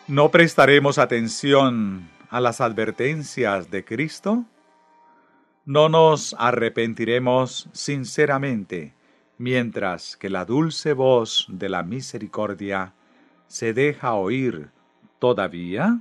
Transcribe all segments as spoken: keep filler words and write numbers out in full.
¿No prestaremos atención a las advertencias de Cristo? ¿No nos arrepentiremos sinceramente mientras que la dulce voz de la misericordia se deja oír todavía?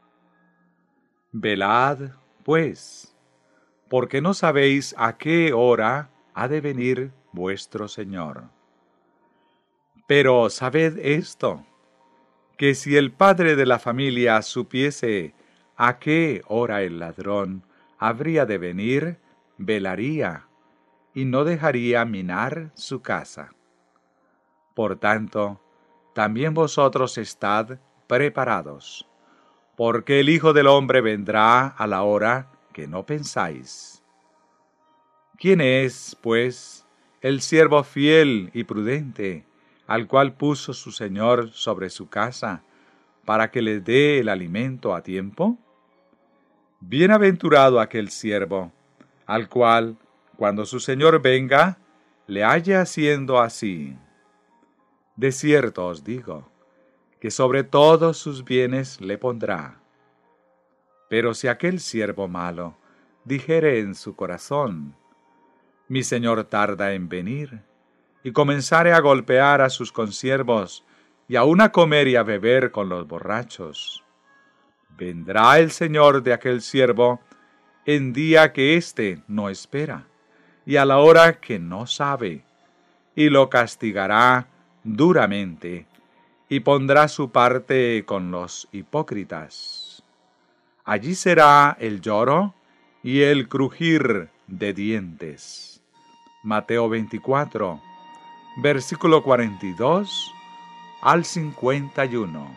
Velad, pues, porque no sabéis a qué hora ha de venir vuestro Señor. Pero sabed esto, que si el padre de la familia supiese a qué hora el ladrón habría de venir, velaría y no dejaría minar su casa. Por tanto, también vosotros estad preparados, porque el Hijo del Hombre vendrá a la hora que no pensáis. ¿Quién es, pues, el siervo fiel y prudente, al cual puso su Señor sobre su casa, para que le dé el alimento a tiempo? Bienaventurado aquel siervo, al cual, cuando su Señor venga, le halle haciendo así. De cierto os digo, que sobre todos sus bienes le pondrá. Pero si aquel siervo malo dijere en su corazón, mi señor tarda en venir, y comenzare a golpear a sus consiervos, y aun a comer y a beber con los borrachos, vendrá el señor de aquel siervo en día que éste no espera, y a la hora que no sabe, y lo castigará duramente, y pondrá su parte con los hipócritas. Allí será el lloro y el crujir de dientes. Mateo veinticuatro, versículo cuarenta y dos al cincuenta y uno.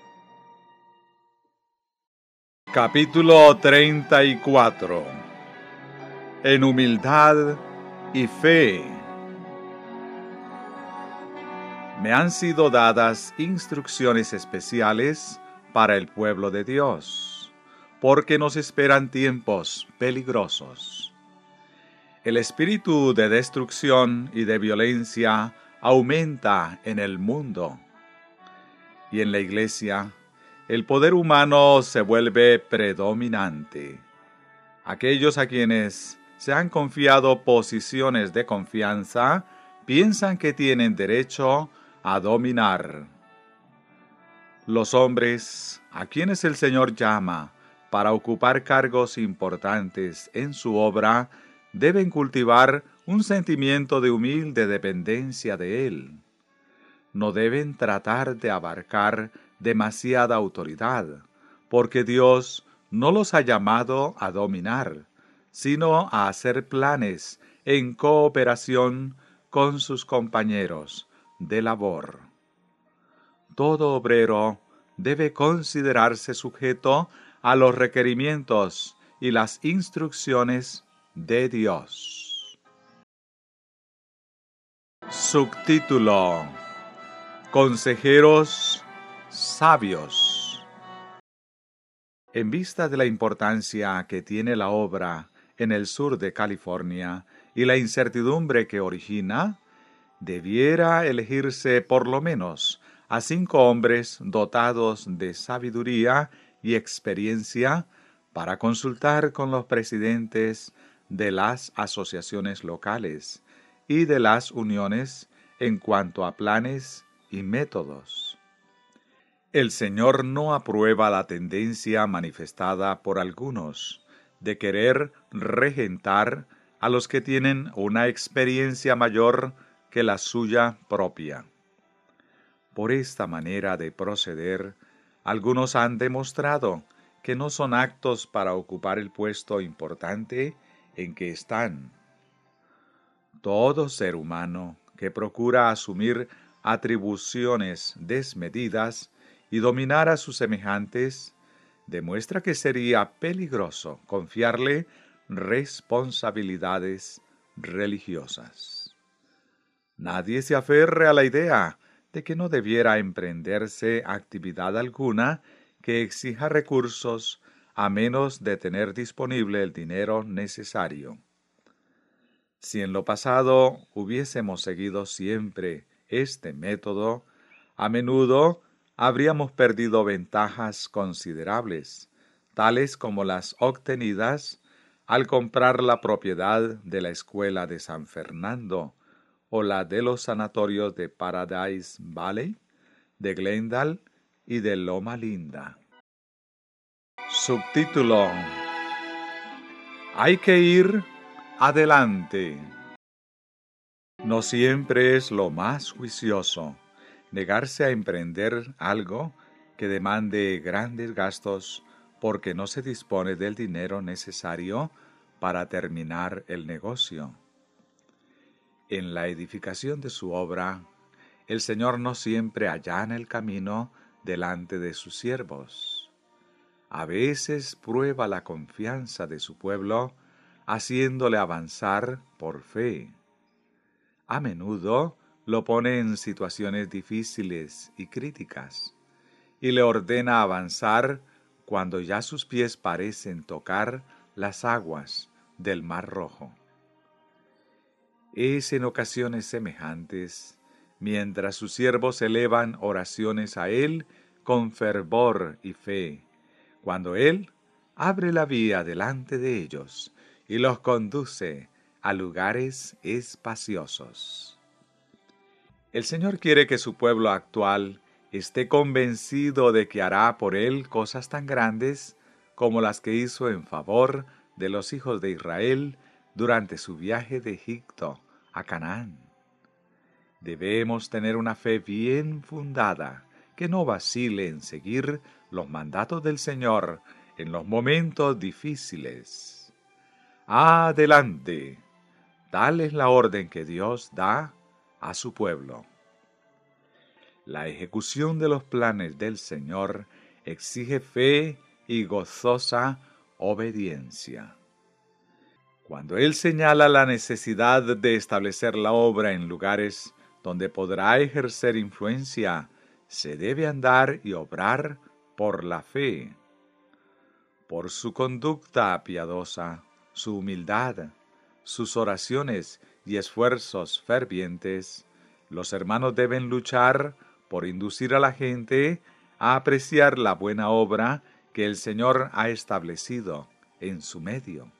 Capítulo treinta y cuatro. En humildad y fe. Me han sido dadas instrucciones especiales para el pueblo de Dios, porque nos esperan tiempos peligrosos. El espíritu de destrucción y de violencia aumenta en el mundo, y en la Iglesia el poder humano se vuelve predominante. Aquellos a quienes se han confiado posiciones de confianza piensan que tienen derecho a dominar. Los hombres a quienes el Señor llama para ocupar cargos importantes en su obra deben cultivar un sentimiento de humilde dependencia de Él. No deben tratar de abarcar demasiada autoridad, porque Dios no los ha llamado a dominar, sino a hacer planes en cooperación con sus compañeros de labor. Todo obrero debe considerarse sujeto a los requerimientos y las instrucciones de Dios. Subtítulo: Consejeros sabios. En vista de la importancia que tiene la obra en el sur de California y la incertidumbre que origina, debiera elegirse por lo menos a cinco hombres dotados de sabiduría y experiencia para consultar con los presidentes de las asociaciones locales y de las uniones en cuanto a planes y métodos. El Señor no aprueba la tendencia manifestada por algunos de querer regentar a los que tienen una experiencia mayor que la suya propia. Por esta manera de proceder, algunos han demostrado que no son aptos para ocupar el puesto importante en que están. Todo ser humano que procura asumir atribuciones desmedidas y dominar a sus semejantes, demuestra que sería peligroso confiarle responsabilidades religiosas. Nadie se aferre a la idea de que no debiera emprenderse actividad alguna que exija recursos a menos de tener disponible el dinero necesario. Si en lo pasado hubiésemos seguido siempre este método, a menudo habríamos perdido ventajas considerables, tales como las obtenidas al comprar la propiedad de la Escuela de San Fernando o la de los sanatorios de Paradise Valley, de Glendale y de Loma Linda. Subtítulo: Hay que ir adelante. No siempre es lo más juicioso negarse a emprender algo que demande grandes gastos porque no se dispone del dinero necesario para terminar el negocio. En la edificación de su obra, el Señor no siempre allana el camino delante de sus siervos. A veces prueba la confianza de su pueblo, haciéndole avanzar por fe. A menudo lo pone en situaciones difíciles y críticas, y le ordena avanzar cuando ya sus pies parecen tocar las aguas del Mar Rojo. Es en ocasiones semejantes, mientras sus siervos elevan oraciones a Él con fervor y fe, cuando Él abre la vía delante de ellos y los conduce a lugares espaciosos. El Señor quiere que su pueblo actual esté convencido de que hará por Él cosas tan grandes como las que hizo en favor de los hijos de Israel durante su viaje de Egipto a Canaán. Debemos tener una fe bien fundada, que no vacile en seguir los mandatos del Señor en los momentos difíciles. Adelante. Tal es la orden que Dios da a su pueblo. La ejecución de los planes del Señor exige fe y gozosa obediencia. Cuando Él señala la necesidad de establecer la obra en lugares donde podrá ejercer influencia, se debe andar y obrar por la fe. Por su conducta piadosa, su humildad, sus oraciones y esfuerzos fervientes, los hermanos deben luchar por inducir a la gente a apreciar la buena obra que el Señor ha establecido en su medio.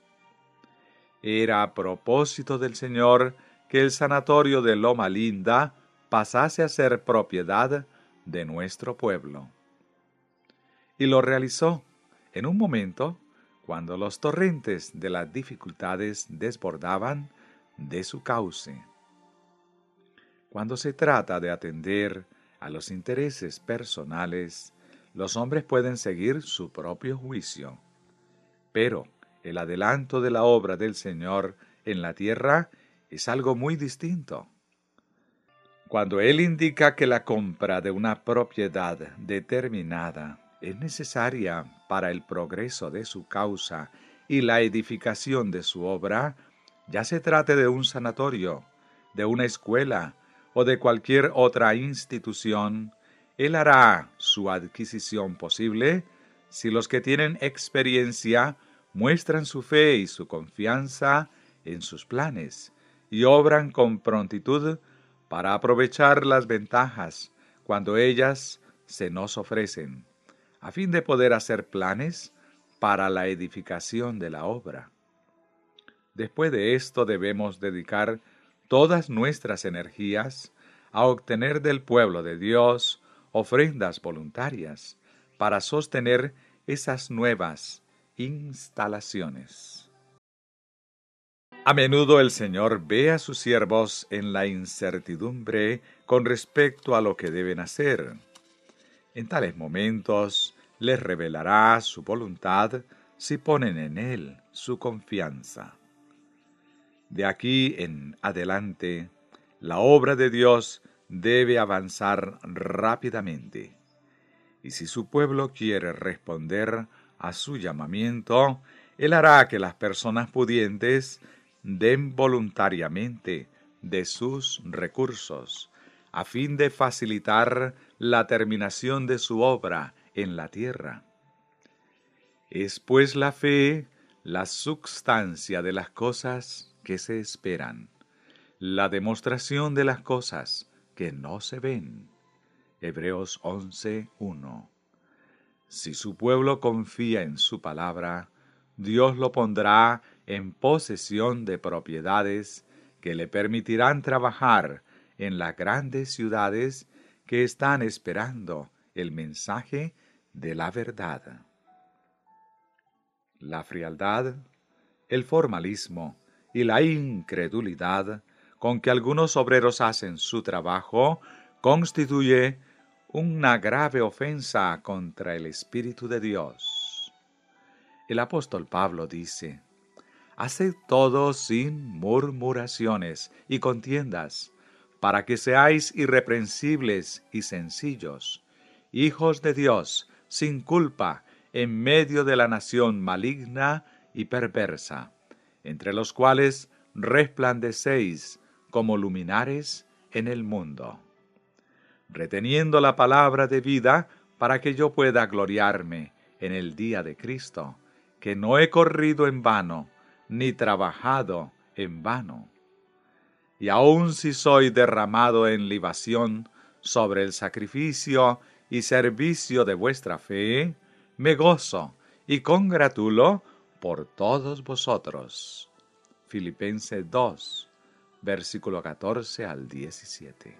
Era a propósito del Señor que el sanatorio de Loma Linda pasase a ser propiedad de nuestro pueblo. Y lo realizó en un momento cuando los torrentes de las dificultades desbordaban de su cauce. Cuando se trata de atender a los intereses personales, los hombres pueden seguir su propio juicio. Pero el adelanto de la obra del Señor en la tierra es algo muy distinto. Cuando Él indica que la compra de una propiedad determinada es necesaria para el progreso de su causa y la edificación de su obra, ya se trate de un sanatorio, de una escuela o de cualquier otra institución, Él hará su adquisición posible si los que tienen experiencia muestran su fe y su confianza en sus planes y obran con prontitud para aprovechar las ventajas cuando ellas se nos ofrecen, a fin de poder hacer planes para la edificación de la obra. Después de esto debemos dedicar todas nuestras energías a obtener del pueblo de Dios ofrendas voluntarias para sostener esas nuevas instalaciones. A menudo el Señor ve a sus siervos en la incertidumbre con respecto a lo que deben hacer. En tales momentos les revelará su voluntad si ponen en Él su confianza. De aquí en adelante, la obra de Dios debe avanzar rápidamente. Y si su pueblo quiere responder a su llamamiento, Él hará que las personas pudientes den voluntariamente de sus recursos, a fin de facilitar la terminación de su obra en la tierra. Es pues la fe la substancia de las cosas que se esperan, la demostración de las cosas que no se ven. Hebreos once, uno. Si su pueblo confía en su palabra, Dios lo pondrá en posesión de propiedades que le permitirán trabajar en las grandes ciudades que están esperando el mensaje de la verdad. La frialdad, el formalismo y la incredulidad con que algunos obreros hacen su trabajo constituye una grave ofensa contra el Espíritu de Dios. El apóstol Pablo dice: haced todo sin murmuraciones y contiendas, para que seáis irreprensibles y sencillos, hijos de Dios, sin culpa, en medio de la nación maligna y perversa, entre los cuales resplandecéis como luminares en el mundo, reteniendo la palabra de vida para que yo pueda gloriarme en el día de Cristo, que no he corrido en vano, ni trabajado en vano. Y aun si soy derramado en libación sobre el sacrificio y servicio de vuestra fe, me gozo y congratulo por todos vosotros. Filipenses dos, versículo catorce al diecisiete.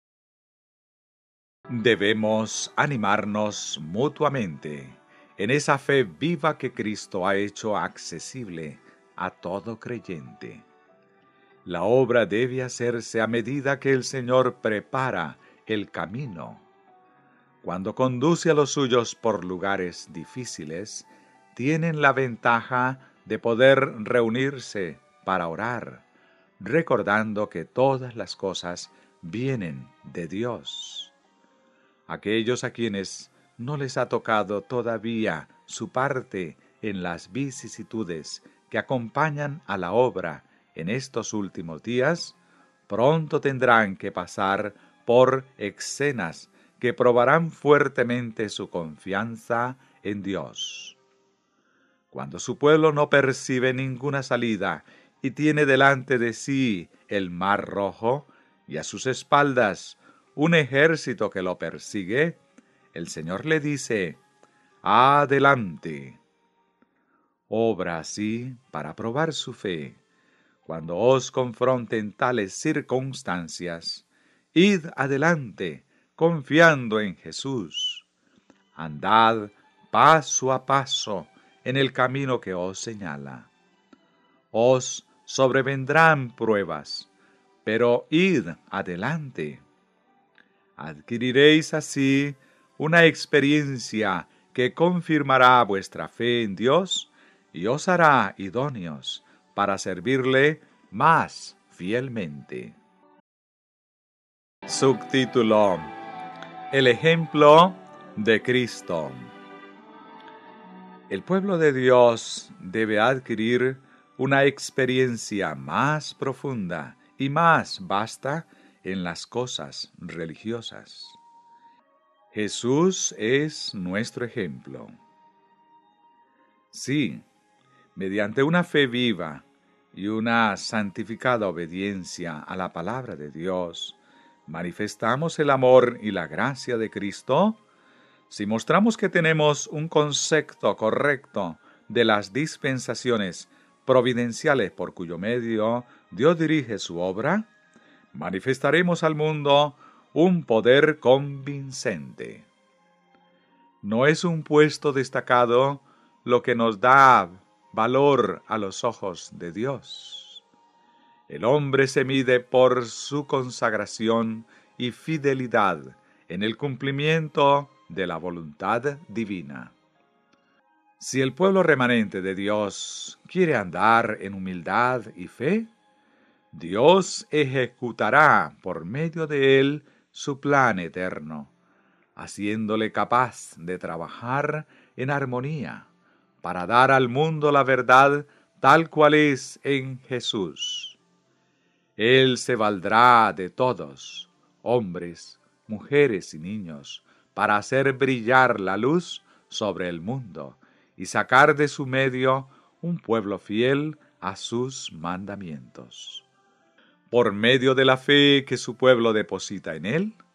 Debemos animarnos mutuamente en esa fe viva que Cristo ha hecho accesible a todo creyente. La obra debe hacerse a medida que el Señor prepara el camino. Cuando conduce a los suyos por lugares difíciles, tienen la ventaja de poder reunirse para orar, recordando que todas las cosas vienen de Dios. Aquellos a quienes no les ha tocado todavía su parte en las vicisitudes que acompañan a la obra en estos últimos días, pronto tendrán que pasar por escenas que probarán fuertemente su confianza en Dios. Cuando su pueblo no percibe ninguna salida y tiene delante de sí el mar rojo y a sus espaldas un ejército que lo persigue, el Señor le dice: adelante. Obra así para probar su fe. Cuando os confronten tales circunstancias, id adelante, confiando en Jesús. Andad paso a paso en el camino que os señala. Os sobrevendrán pruebas, pero id adelante. Adquiriréis así una experiencia que confirmará vuestra fe en Dios y os hará idóneos para servirle más fielmente. Subtítulo: El ejemplo de Cristo. El pueblo de Dios debe adquirir una experiencia más profunda y más vasta en las cosas religiosas. Jesús es nuestro ejemplo. Sí, mediante una fe viva y una santificada obediencia a la palabra de Dios, manifestamos el amor y la gracia de Cristo. Si mostramos que tenemos un concepto correcto de las dispensaciones providenciales por cuyo medio Dios dirige su obra, manifestaremos al mundo un poder convincente. No es un puesto destacado lo que nos da valor a los ojos de Dios. El hombre se mide por su consagración y fidelidad en el cumplimiento de la voluntad divina. Si el pueblo remanente de Dios quiere andar en humildad y fe, Dios ejecutará por medio de él su plan eterno, haciéndole capaz de trabajar en armonía para dar al mundo la verdad tal cual es en Jesús. Él se valdrá de todos, hombres, mujeres y niños, para hacer brillar la luz sobre el mundo y sacar de su medio un pueblo fiel a sus mandamientos. Por medio de la fe que su pueblo deposita en él,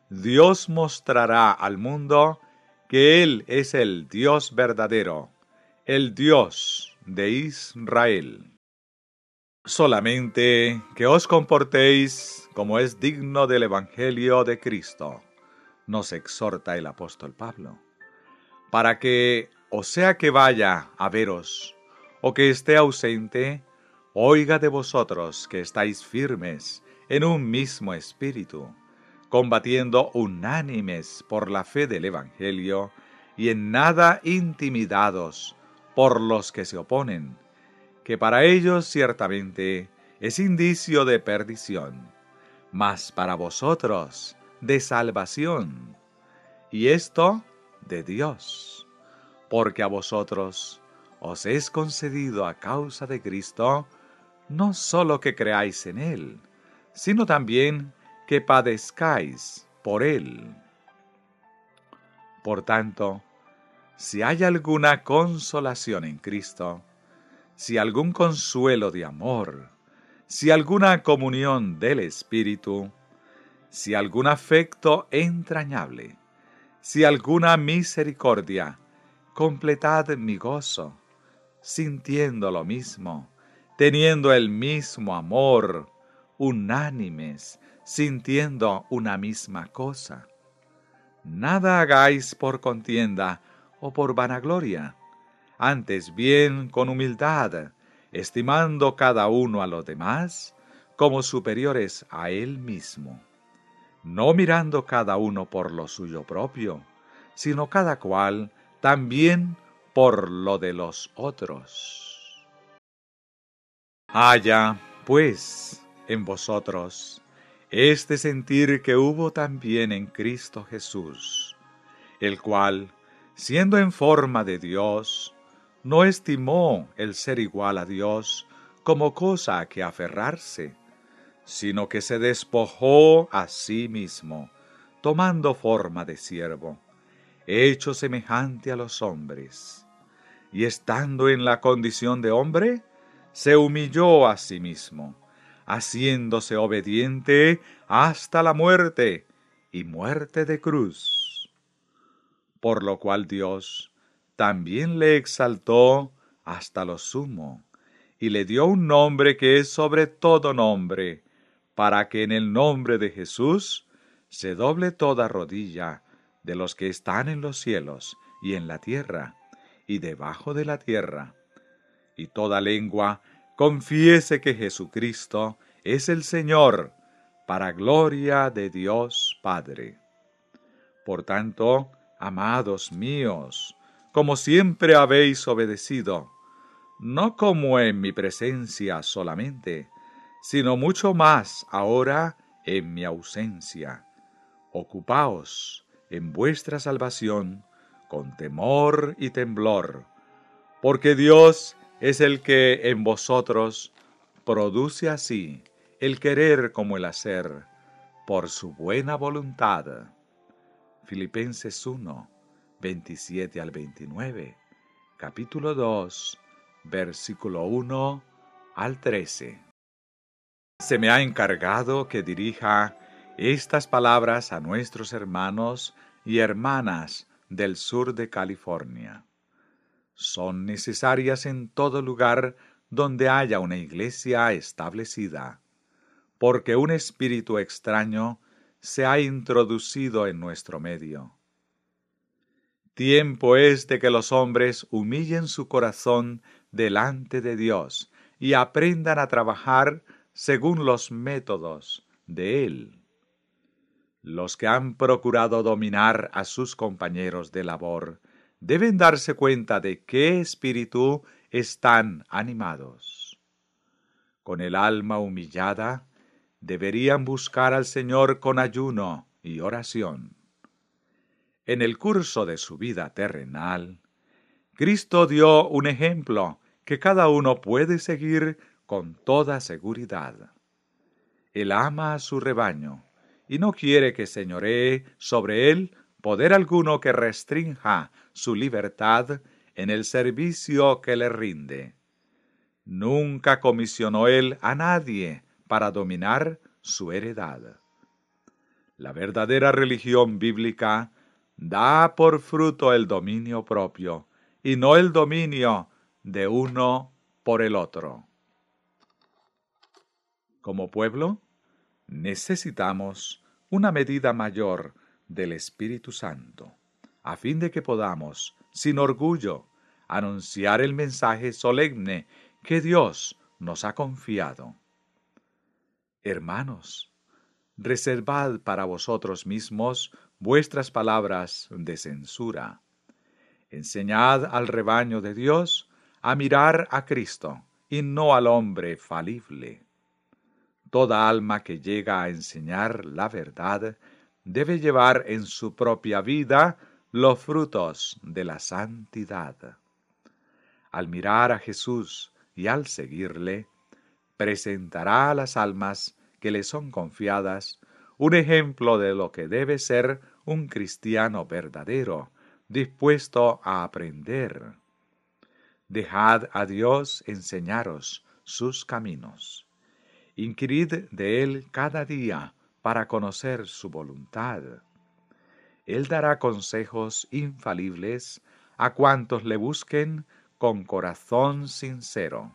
Dios mostrará al mundo que Él es el Dios verdadero, el Dios de Israel. Solamente que os comportéis como es digno del Evangelio de Cristo, nos exhorta el apóstol Pablo, para que, o sea que vaya a veros, o que esté ausente, oiga de vosotros que estáis firmes en un mismo espíritu, combatiendo unánimes por la fe del Evangelio y en nada intimidados por los que se oponen, que para ellos ciertamente es indicio de perdición, mas para vosotros de salvación, y esto de Dios, porque a vosotros os es concedido a causa de Cristo, no solo que creáis en Él, sino también que padezcáis por Él. Por tanto, si hay alguna consolación en Cristo, si algún consuelo de amor, si alguna comunión del Espíritu, si algún afecto entrañable, si alguna misericordia, completad mi gozo, sintiendo lo mismo, teniendo el mismo amor, unánimes, sintiendo una misma cosa. Nada hagáis por contienda o por vanagloria, antes bien con humildad, estimando cada uno a los demás como superiores a él mismo, no mirando cada uno por lo suyo propio, sino cada cual también por lo de los otros. Haya, pues, en vosotros este sentir que hubo también en Cristo Jesús, el cual, siendo en forma de Dios, no estimó el ser igual a Dios como cosa a que aferrarse, sino que se despojó a sí mismo, tomando forma de siervo, hecho semejante a los hombres, y estando en la condición de hombre, se humilló a sí mismo, haciéndose obediente hasta la muerte, y muerte de cruz. Por lo cual Dios también le exaltó hasta lo sumo, y le dio un nombre que es sobre todo nombre, para que en el nombre de Jesús se doble toda rodilla de los que están en los cielos y en la tierra y debajo de la tierra, y toda lengua confiese que Jesucristo es el Señor, para gloria de Dios Padre. Por tanto, amados míos, como siempre habéis obedecido, no como en mi presencia solamente, sino mucho más ahora en mi ausencia, ocupaos en vuestra salvación con temor y temblor, porque Dios es el que en vosotros produce así el querer como el hacer, por su buena voluntad. Filipenses uno, veintisiete al veintinueve, capítulo dos, versículo uno al trece. Se me ha encargado que dirija estas palabras a nuestros hermanos y hermanas del sur de California. Son necesarias en todo lugar donde haya una iglesia establecida, porque un espíritu extraño se ha introducido en nuestro medio. Tiempo es de que los hombres humillen su corazón delante de Dios y aprendan a trabajar según los métodos de Él. Los que han procurado dominar a sus compañeros de labor deben darse cuenta de qué espíritu están animados. Con el alma humillada, deberían buscar al Señor con ayuno y oración. En el curso de su vida terrenal, Cristo dio un ejemplo que cada uno puede seguir con toda seguridad. Él ama a su rebaño y no quiere que señoree sobre él poder alguno que restrinja su libertad en el servicio que le rinde. Nunca comisionó él a nadie para dominar su heredad. La verdadera religión bíblica da por fruto el dominio propio y no el dominio de uno por el otro. Como pueblo, necesitamos una medida mayor del Espíritu Santo, a fin de que podamos, sin orgullo, anunciar el mensaje solemne que Dios nos ha confiado. Hermanos, reservad para vosotros mismos vuestras palabras de censura. Enseñad al rebaño de Dios a mirar a Cristo y no al hombre falible. Toda alma que llega a enseñar la verdad debe llevar en su propia vida los frutos de la santidad. Al mirar a Jesús y al seguirle, presentará a las almas que le son confiadas un ejemplo de lo que debe ser un cristiano verdadero, dispuesto a aprender. Dejad a Dios enseñaros sus caminos. Inquirid de Él cada día para conocer su voluntad. Él dará consejos infalibles a cuantos le busquen con corazón sincero.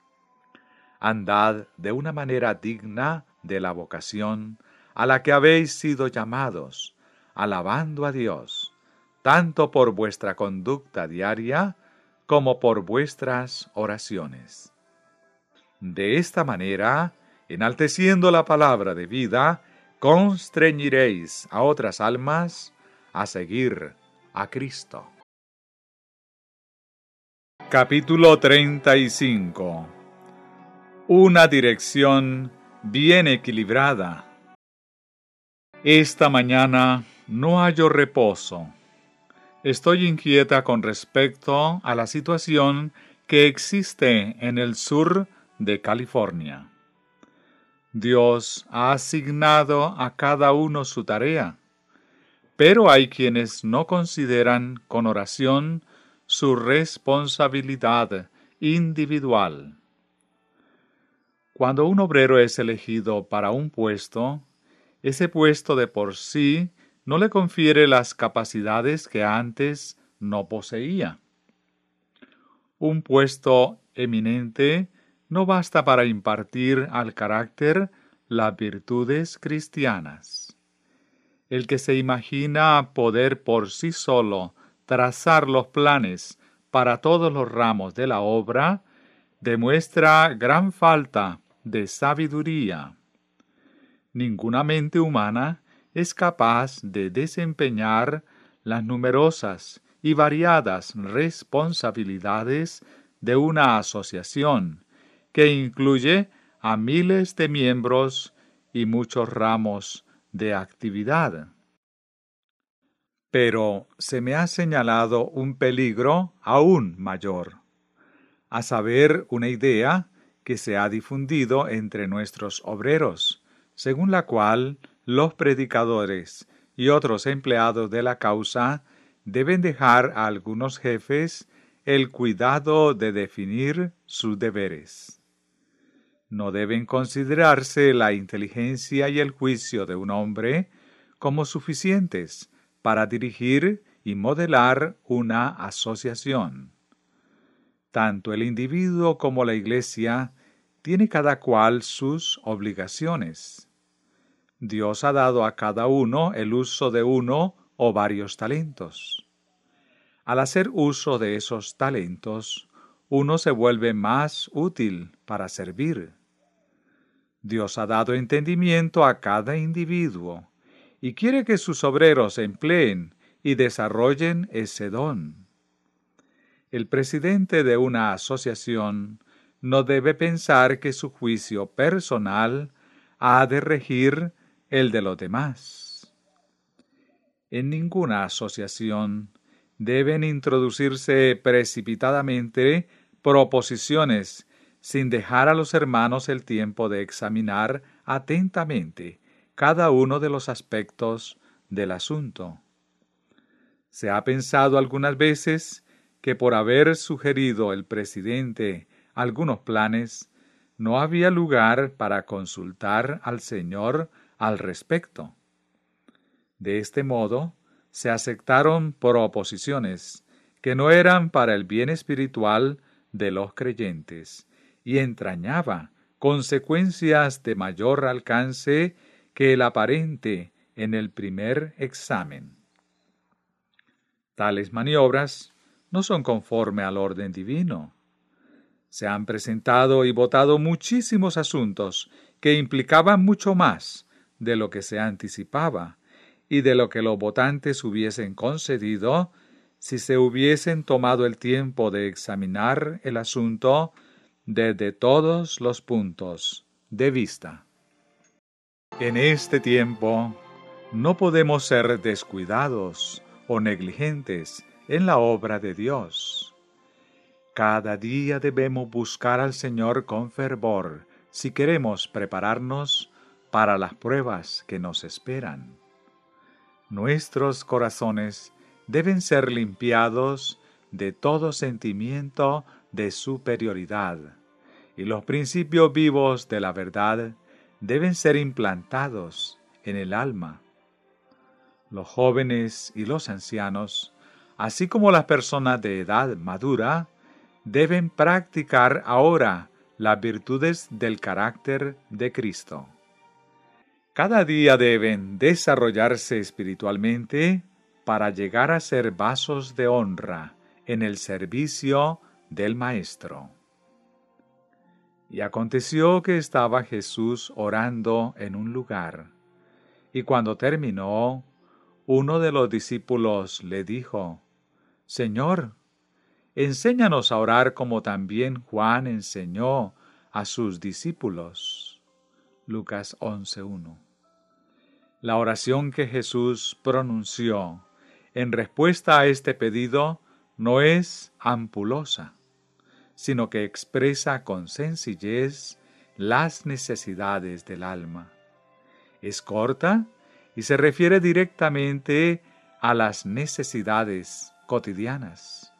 Andad de una manera digna de la vocación a la que habéis sido llamados, alabando a Dios, tanto por vuestra conducta diaria como por vuestras oraciones. De esta manera, enalteciendo la palabra de vida, constreñiréis a otras almas a seguir a Cristo. Capítulo treinta y cinco. Una dirección bien equilibrada. Esta mañana no hallo reposo. Estoy inquieta con respecto a la situación que existe en el sur de California. Dios ha asignado a cada uno su tarea, pero hay quienes no consideran con oración su responsabilidad individual. Cuando un obrero es elegido para un puesto, ese puesto de por sí no le confiere las capacidades que antes no poseía. Un puesto eminente no basta para impartir al carácter las virtudes cristianas. El que se imagina poder por sí solo trazar los planes para todos los ramos de la obra, demuestra gran falta de sabiduría. Ninguna mente humana es capaz de desempeñar las numerosas y variadas responsabilidades de una asociación que incluye a miles de miembros y muchos ramos de actividad. Pero se me ha señalado un peligro aún mayor, a saber, una idea que se ha difundido entre nuestros obreros, según la cual los predicadores y otros empleados de la causa deben dejar a algunos jefes el cuidado de definir sus deberes. No deben considerarse la inteligencia y el juicio de un hombre como suficientes para dirigir y modelar una asociación. Tanto el individuo como la Iglesia tiene cada cual sus obligaciones. Dios ha dado a cada uno el uso de uno o varios talentos. Al hacer uso de esos talentos, uno se vuelve más útil para servir. Dios ha dado entendimiento a cada individuo y quiere que sus obreros empleen y desarrollen ese don. El presidente de una asociación no debe pensar que su juicio personal ha de regir el de los demás. En ninguna asociación deben introducirse precipitadamente proposiciones sin dejar a los hermanos el tiempo de examinar atentamente cada uno de los aspectos del asunto. Se ha pensado algunas veces que por haber sugerido el presidente algunos planes, no había lugar para consultar al Señor al respecto. De este modo, se aceptaron proposiciones que no eran para el bien espiritual de los creyentes y entrañaba consecuencias de mayor alcance que el aparente en el primer examen. Tales maniobras no son conforme al orden divino. Se han presentado y votado muchísimos asuntos que implicaban mucho más de lo que se anticipaba y de lo que los votantes hubiesen concedido si se hubiesen tomado el tiempo de examinar el asunto desde todos los puntos de vista. En este tiempo no podemos ser descuidados o negligentes en la obra de Dios. Cada día debemos buscar al Señor con fervor si queremos prepararnos para las pruebas que nos esperan. Nuestros corazones deben ser limpiados de todo sentimiento de superioridad, y los principios vivos de la verdad deben ser implantados en el alma. Los jóvenes y los ancianos, así como las personas de edad madura, deben practicar ahora las virtudes del carácter de Cristo. Cada día deben desarrollarse espiritualmente para llegar a ser vasos de honra en el servicio del Maestro. Y aconteció que estaba Jesús orando en un lugar, y cuando terminó, uno de los discípulos le dijo: Señor, enséñanos a orar como también Juan enseñó a sus discípulos. Lucas once uno. La oración que Jesús pronunció en respuesta a este pedido no es ampulosa, sino que expresa con sencillez las necesidades del alma. Es corta y se refiere directamente a las necesidades cotidianas.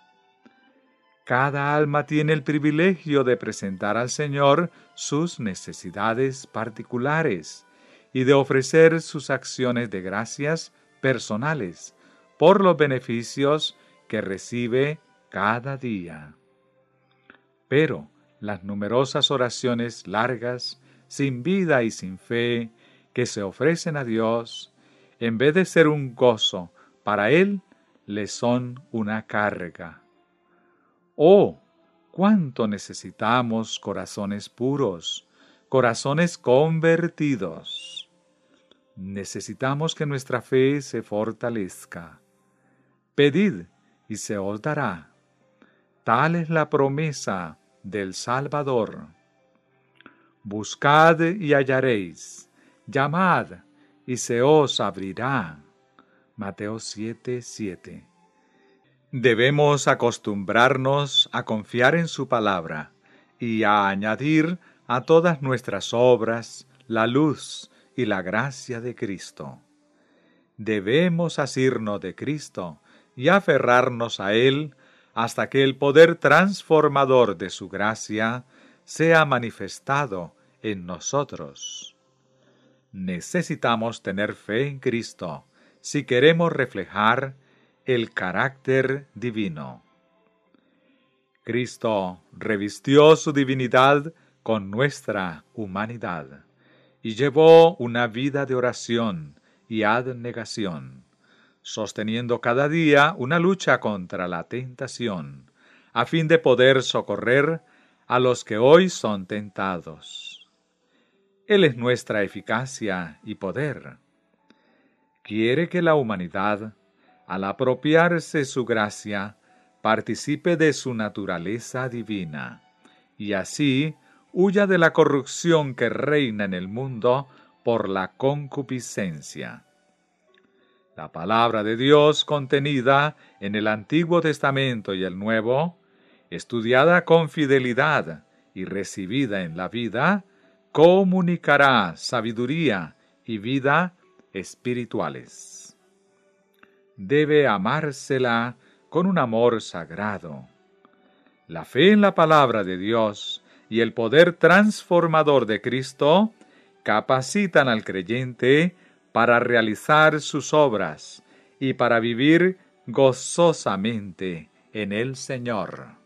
Cada alma tiene el privilegio de presentar al Señor sus necesidades particulares y de ofrecer sus acciones de gracias personales por los beneficios que recibe cada día. Pero las numerosas oraciones largas, sin vida y sin fe, que se ofrecen a Dios, en vez de ser un gozo, para Él le son una carga. ¡Oh! ¡Cuánto necesitamos corazones puros, corazones convertidos! Necesitamos que nuestra fe se fortalezca. Pedid y se os dará. Tal es la promesa del Salvador. Buscad y hallaréis. Llamad y se os abrirá. Mateo siete siete. Debemos acostumbrarnos a confiar en su palabra y a añadir a todas nuestras obras la luz y la gracia de Cristo. Debemos asirnos de Cristo y aferrarnos a Él hasta que el poder transformador de su gracia sea manifestado en nosotros. Necesitamos tener fe en Cristo si queremos reflejar el carácter divino. Cristo revistió su divinidad con nuestra humanidad y llevó una vida de oración y abnegación, sosteniendo cada día una lucha contra la tentación, a fin de poder socorrer a los que hoy son tentados. Él es nuestra eficacia y poder. Quiere que la humanidad, al apropiarse su gracia, participe de su naturaleza divina, y así huya de la corrupción que reina en el mundo por la concupiscencia. La palabra de Dios contenida en el Antiguo Testamento y el Nuevo, estudiada con fidelidad y recibida en la vida, comunicará sabiduría y vida espirituales. Debe amársela con un amor sagrado. La fe en la palabra de Dios y el poder transformador de Cristo capacitan al creyente para realizar sus obras y para vivir gozosamente en el Señor.